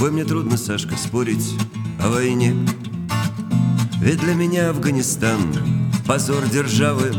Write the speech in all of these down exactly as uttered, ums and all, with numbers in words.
тобой мне трудно, Сашка, спорить о войне. Ведь для меня Афганистан — позор державы,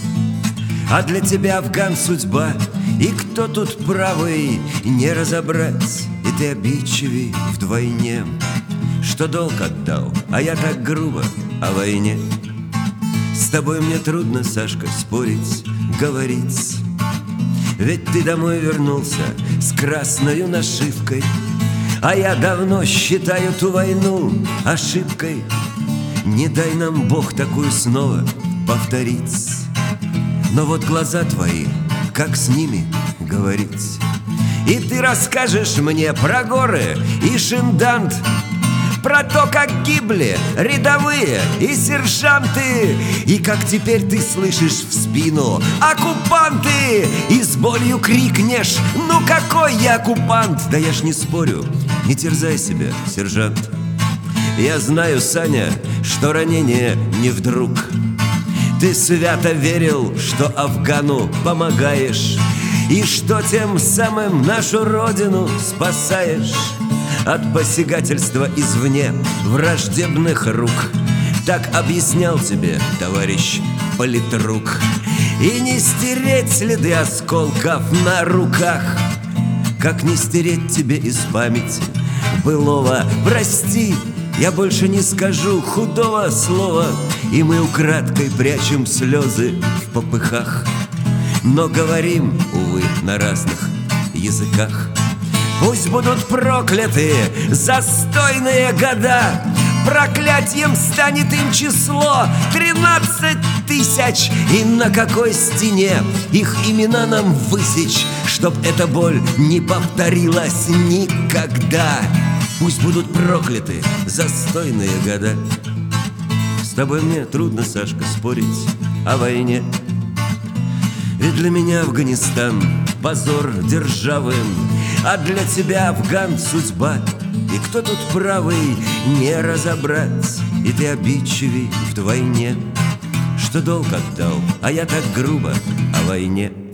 а для тебя Афган — судьба. И кто тут правый, не разобрать, и ты обидчивей вдвойне. Что долг отдал, а я так грубо о войне. С тобой мне трудно, Сашка, спорить, говорить. Ведь ты домой вернулся с красною нашивкой, а я давно считаю ту войну ошибкой. Не дай нам Бог такую снова повторить. Но вот глаза твои, как с ними говорить? И ты расскажешь мне про горы и Шиндант, про то, как гибли рядовые и сержанты, и как теперь ты слышишь в спину оккупанты, и с болью крикнешь: ну какой я оккупант? Да я ж не спорю, не терзай себя, сержант. Я знаю, Саня, что ранение не вдруг. Ты свято верил, что Афгану помогаешь, и что тем самым нашу родину спасаешь от посягательства извне враждебных рук. Так объяснял тебе товарищ политрук. И не стереть следы осколков на руках, как не стереть тебе из памяти былого. Прости, я больше не скажу худого слова, и мы украдкой прячем слезы в попыхах, но говорим, увы, на разных языках. Пусть будут прокляты застойные года, проклятием станет им число тринадцать тысяч. И на какой стене их имена нам высечь, чтоб эта боль не повторилась никогда? Пусть будут прокляты застойные года. С тобой мне трудно, Сашка, спорить о войне. Ведь для меня Афганистан — позор державы, а для тебя Афган — судьба. И кто тут правый, не разобрать, и ты обидчивей вдвойне. Что долг отдал, а я так грубо о войне.